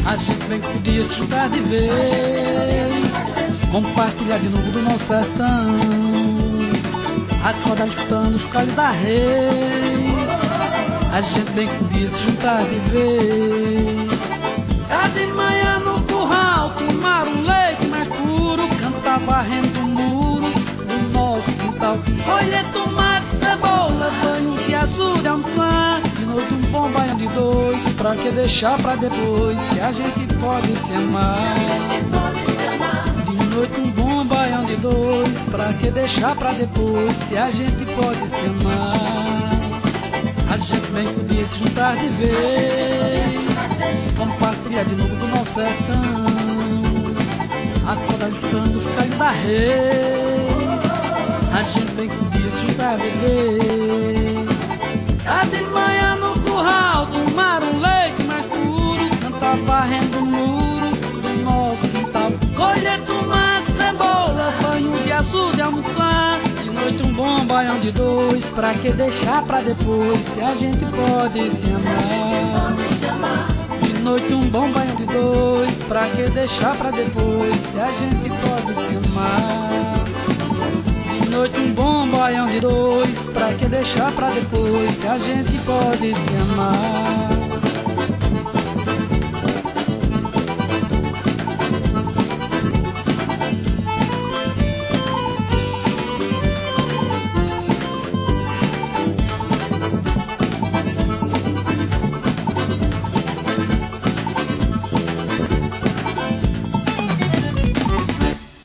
A gente bem que podia se juntar de vez, compartilhar de novo do nosso sertão, acordar escutando os calhos da rei. A gente bem que podia se juntar de vez. Cá de manhã no curral, tomar um leite mais puro, cantar varrendo o muro do nosso quintal, colher tomate, cebola, banho de azul de almoçar, de noite um bom banho de dois, pra que deixar pra depois, se a gente pode se amar. De noite um bom baião de dois, pra que deixar pra depois, se a gente pode se amar. A gente bem podia se juntar de vez, compartilhar de novo do nosso sertão, acordar escutando os calhos da rei. A gente bem podia se juntar de vez. Cá de manhã no curral, tomar um leite mais puro, cantar varrendo o muro do nosso quintal, colher tomate, cebola, banho de azul de almoçar, de noite um bom baião de dois, pra que deixar pra depois, se a gente pode se amar. De noite um bom banho de dois, pra que deixar pra depois, se a gente pode se amar. De noite um bom baião de dois, pra que deixar pra depois, se a gente pode se amar.